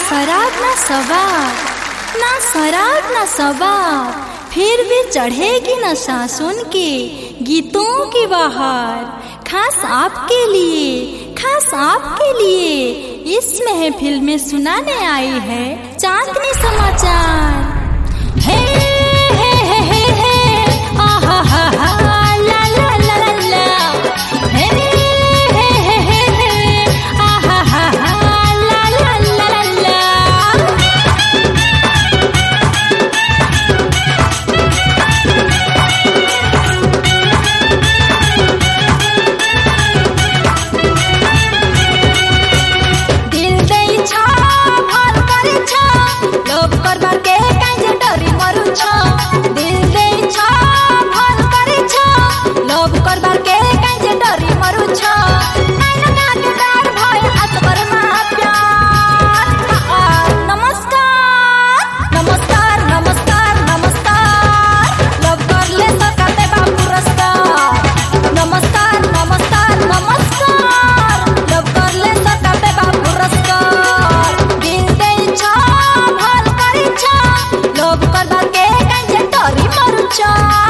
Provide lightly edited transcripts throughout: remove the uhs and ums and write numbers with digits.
शराब ना शबाब, ना शराब ना शबाब, फिर भी चढ़ेगी नशा सुन के गीतों की बहार। खास आपके लिए, खास आपके लिए इस महफिल में सुनाने आई है चांदनी समाचार। हे हे हे हे हे आहा हा हा ला ला ला ला ला, हे हे हे हे हे आहा हा हा ला ला ला ला ला। दिल दई छा भर करे छा, लोभ करबा के काजे डरी मरु छा। दिल दई छा भर करे छा, लोभ करबा के काजे डरी मरु छा। नैना के डार भय असबर मा प्यार। नमस्कार नमस्कार नमस्कार नमस्कार, लोभ कर ले सकते बा पुरस्कार। नमस्कार नमस्कार नमस्कार, लोभ कर ले सकते बा पुरस्कार। दिल दई छा भर करे छा, लोभ करबा के काजे डरी मरु छा।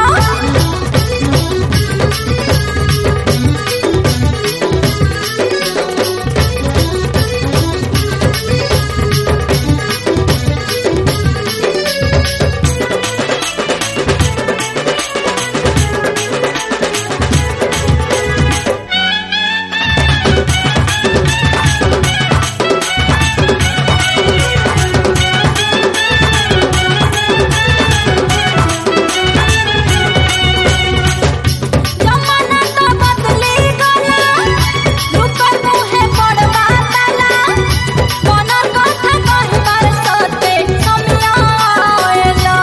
जमाना तो बदली गला, लुकर मुहे पड़वा ताला। मनर कथा कहबार सते समिया आएला।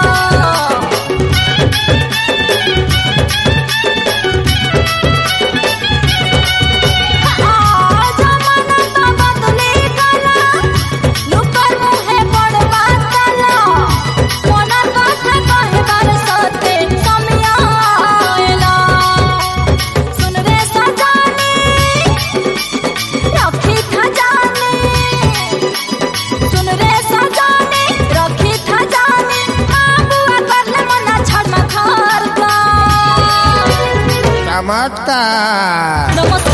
जमाना तो बदली गला, लुकर मुहे पड़वा ताला। मनर कथा कहबार सते समिया आएला। सुन रे सजानी रखी खजानी, सुन रे सजानी रखी खजानी। माँ बुआ करले मना छड़ में घर का। चमत्कार। नमस्कार।